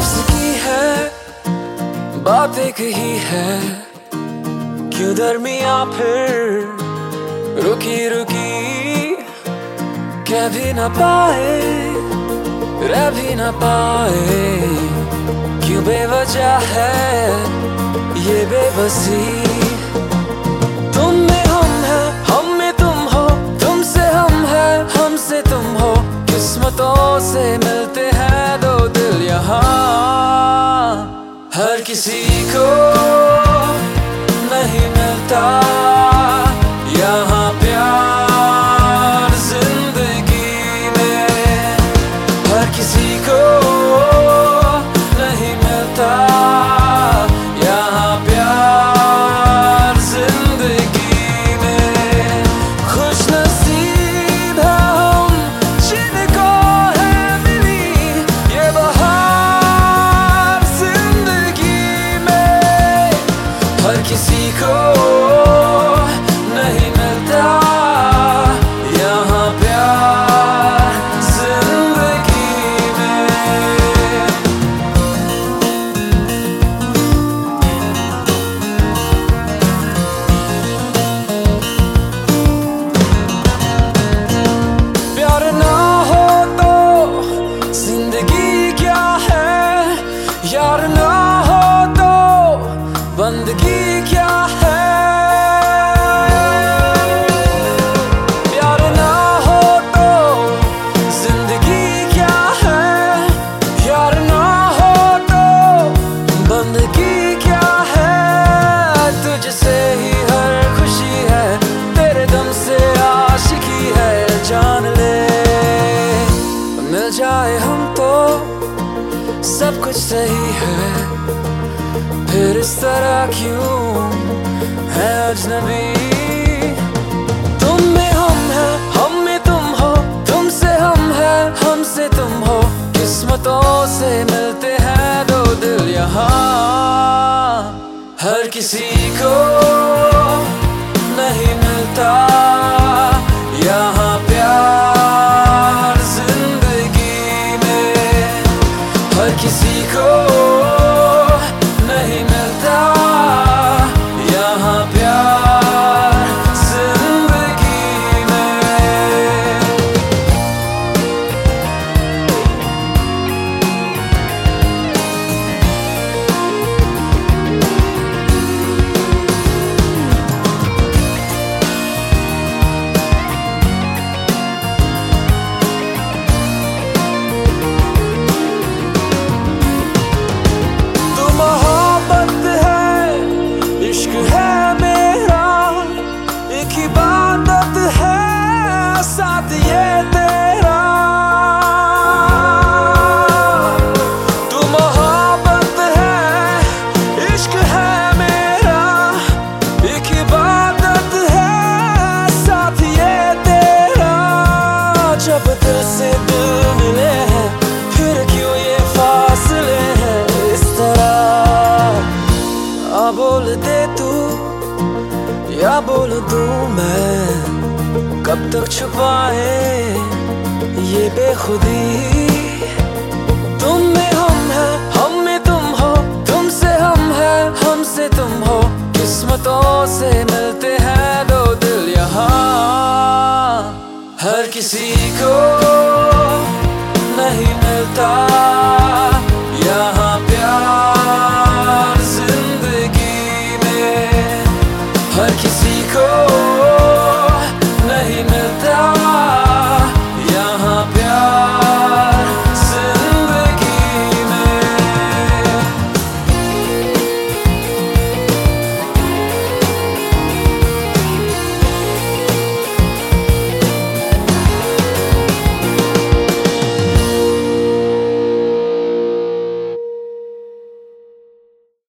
लफ्ज की है बात एक ही है, क्यों दरमिया फिर रुकी रुकी, कह भी न पाए रह भी न पाए, क्यों बेवजह है ये बेबसी। तुम में हम है, हम में तुम हो, तुमसे हम है, हमसे तुम हो, किस्मतों से मिलते हैं दो दिल यहाँ। हर किसी को नहीं मिलता यहाँ प्यार जिंदगी में, हर किसी को नहीं मिलता यहाँ प्यार जिंदगी में। खुश नसीब है हम जिनको है मिली ये बहार जिंदगी में, हर किसी को नहीं मिलता यहाँ प्यार जिंदगी में। प्यार ना हो तो जिंदगी क्या है, यार ना हो तो बंदगी क्या है। प्यार ना हो तो जिंदगी क्या है, यार ना हो तो बंदगी क्या है। तुझसे ही हर खुशी है, तेरे दम से आशिकी है, जान ले मिल जाए हम तो सब कुछ सही है, फिर इस तरह क्यों है अजनबी। तुम में हम है, हम में तुम हो, तुमसे हम है, हमसे तुम हो, किस्मतों से मिलते हैं दो दिल यहाँ। हर किसी को नहीं मिलता यहाँ प्यार जिंदगी में, हर किसी को नहीं मिलता यहाँ प्यार जिंदगी में। तू मोहब्बत है, इश्क है मेरा, एक इबादत है साथ ये तेरा। तू मोहब्बत है, इश्क है मेरा, एक इबादत है साथ ये तेरा। जब दिल से दिल मिले हैं फिर क्यों ये फासले हैं इस तरह। आ बोल दे तू या बोल दूं मैं, कब तक छुपाए ये बेखुदी। तुम में हम है, हम में तुम हो, तुमसे हम है, हमसे तुम हो, किस्मतों से मिलते हैं दो दिल यहाँ। हर किसी को नहीं मिलता